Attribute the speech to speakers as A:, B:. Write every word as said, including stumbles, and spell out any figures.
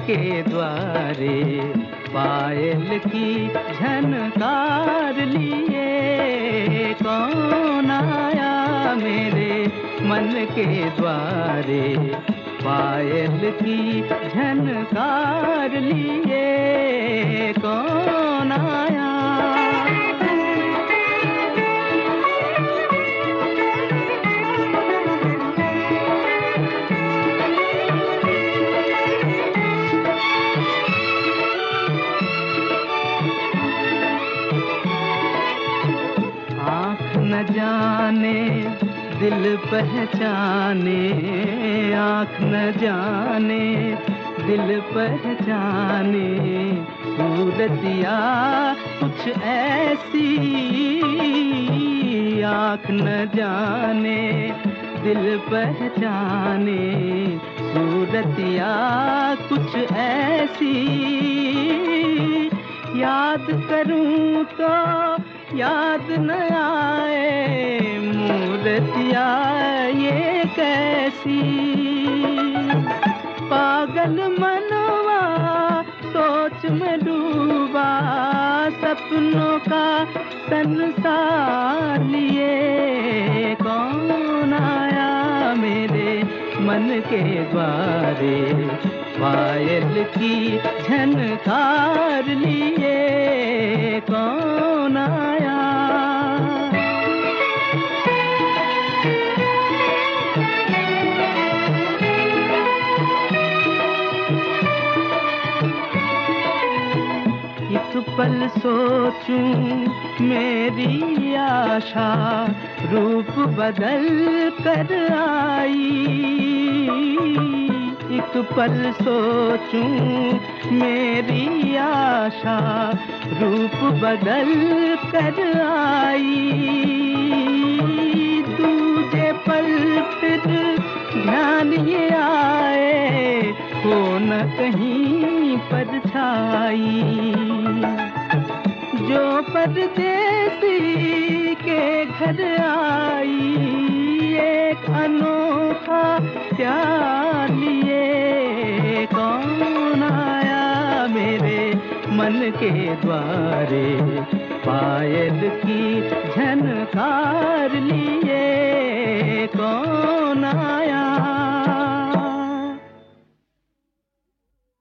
A: के द्वारे पायल की झनकार लिए कौन आया मेरे मन के द्वारे पायल की झनकार लिए कौन आया। न जाने दिल पहचाने, आँख न जाने दिल पहचाने, सूरतिया कुछ ऐसी, आँख न जाने दिल पहचाने, सूरतिया कुछ ऐसी, याद करूं तो याद न आए मूर्तिया ये कैसी। पागल मनवा सोच में डूबा, सपनों का संसार लिए कौन आया मेरे मन के द्वारे पायल की झनकार लिए कौन आया। एक पल सोचूं मेरी आशा रूप बदल कर आई, एक पल सोचूं मेरी आशा रूप बदल कर आई, दूजे पल फिर ध्यान ये आए हो न कहीं परछाई, जो परदेसी के घर आई एक अनोखा प्यार लिए कौन आया मेरे मन के द्वारे पायल की झनकार लिए कौन आया।